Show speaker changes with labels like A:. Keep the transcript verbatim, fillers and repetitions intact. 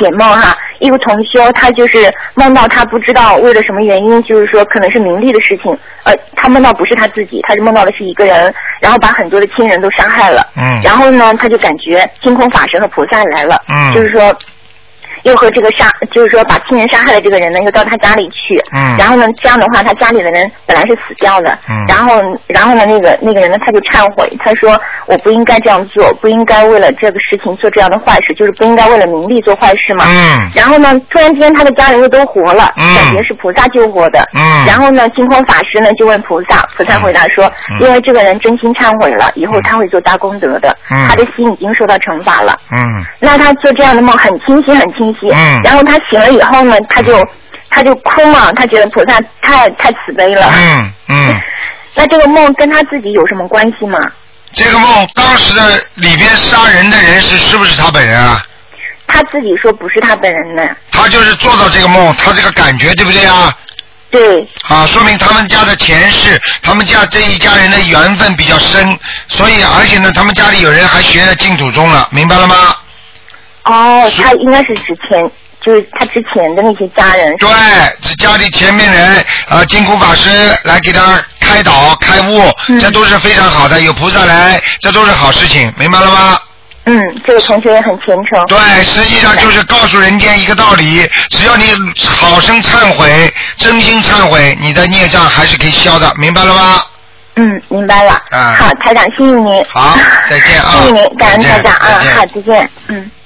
A: 解梦哈，一个同修他就是梦到他不知道为了什么原因，就是说可能是名利的事情，呃，他梦到不是他自己，他是梦到的是一个人，然后把很多的亲人都杀害了，
B: 嗯，
A: 然后呢，他就感觉星空法神和菩萨来了，
B: 嗯，
A: 就是说。又和这个杀，就是说把亲人杀害的这个人呢，又到他家里去。
B: 嗯。
A: 然后呢，这样的话，他家里的人本来是死掉的。
B: 嗯。
A: 然后，然后呢，那个那个人呢，他就忏悔，他说我不应该这样做，不应该为了这个事情做这样的坏事，就是不应该为了名利做坏事嘛。
B: 嗯。
A: 然后呢，突然间他的家人又都活了，
B: 嗯、
A: 感觉是菩萨救活的。
B: 嗯。
A: 然后呢，星空法师呢就问菩萨，菩萨回答说，嗯、因为这个人真心忏悔了，以后他会做大功德的，
B: 嗯、
A: 他的心已经受到惩罚了。
B: 嗯。
A: 那他做这样的梦很清晰，很清晰。
B: 嗯。
A: 然后他醒了以后呢，他就他就哭嘛，他觉得菩萨太太慈悲了。
B: 嗯嗯。
A: 那这个梦跟他自己有什么关系吗？
B: 这个梦当时的里边杀人的人是是不是他本人啊？
A: 他自己说不是他本人呢。
B: 他就是做到这个梦，他这个感觉对不对啊？
A: 对。
B: 啊，说明他们家的前世，他们家这一家人的缘分比较深，所以而且呢，他们家里有人还学了净土宗了，明白了吗？
A: 哦，他应该是之前。就是他之前的那些家人。
B: 对，是家里前面人，呃，金箍法师来给他开导、开悟，嗯、这都是非常好的。有菩萨来，这都是好事情，明白了吗？
A: 嗯，这个同学也很虔诚。
B: 对，实际上就是告诉人间一个道理：只要你好生忏悔、真心忏悔，你的孽障还是可以消的，明白了吗？
A: 嗯，明白了。
B: 啊，
A: 好，台长，谢谢您。
B: 好，再见啊！
A: 谢谢您，感恩台长啊，好，再见。嗯。